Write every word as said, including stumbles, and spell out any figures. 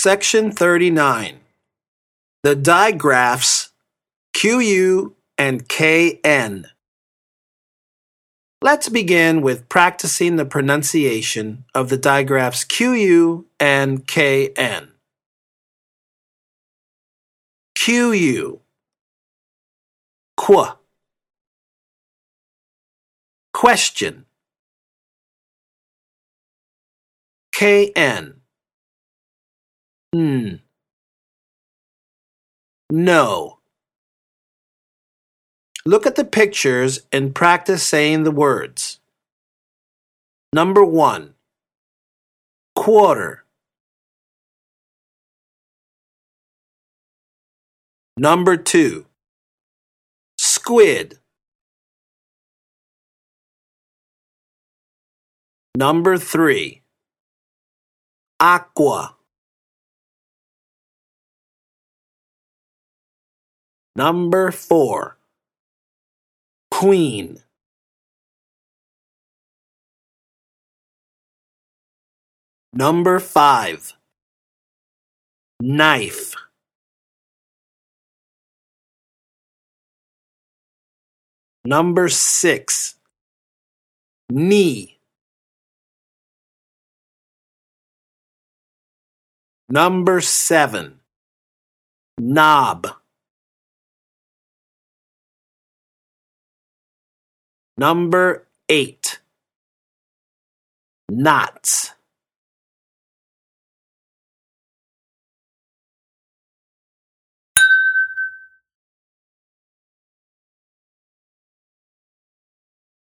Section thirty-nine. The digraphs Q U and K N. Let's begin with practicing the pronunciation of the digraphs Q U and K N. Q U. Qu. Question. K N. N. No. Look at the pictures and practice saying the words. Number one. Quarter. Number two. Squid. Number three. Aqua. Number four. Queen. Number five. Knife. Number six. Knee. Number seven. Knob. Number eight. Knots.